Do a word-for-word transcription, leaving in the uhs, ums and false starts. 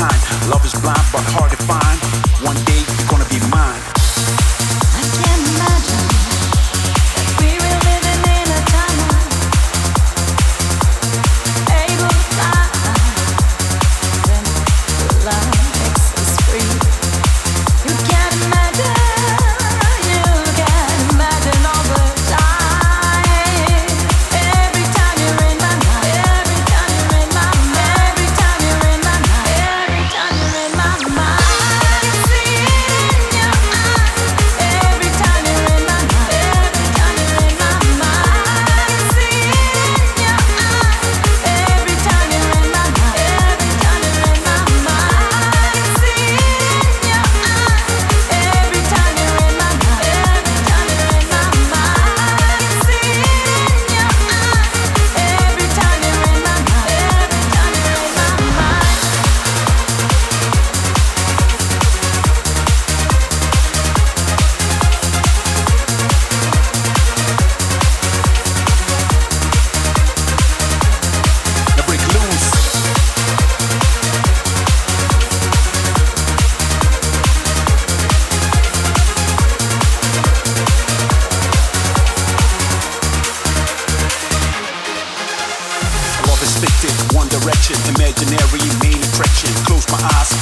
behind. Love is blind but hard to find. One day you're gonna be mine. I can't imagine that we were living in a time able to fly when love makes us free. You can't imagine, you can't imagine all the time. Every time you're in my mind, every time you're in my mind, every time you're in my mind, every time you're in my mind. I can see it in your eyes. Every time you're in my mind, every time you're in my mind. I can see it in your eyes. Every time you're in my mind, every time you're in my mind. I can see it in your eyes. Every time you're in my mind, every time you're in my mind. I can see it in your eyes. Every time you're in my mind, every time you're in my mind. Now break loose. Love is fictive, one direction, imaginary main attraction. Close my eyes,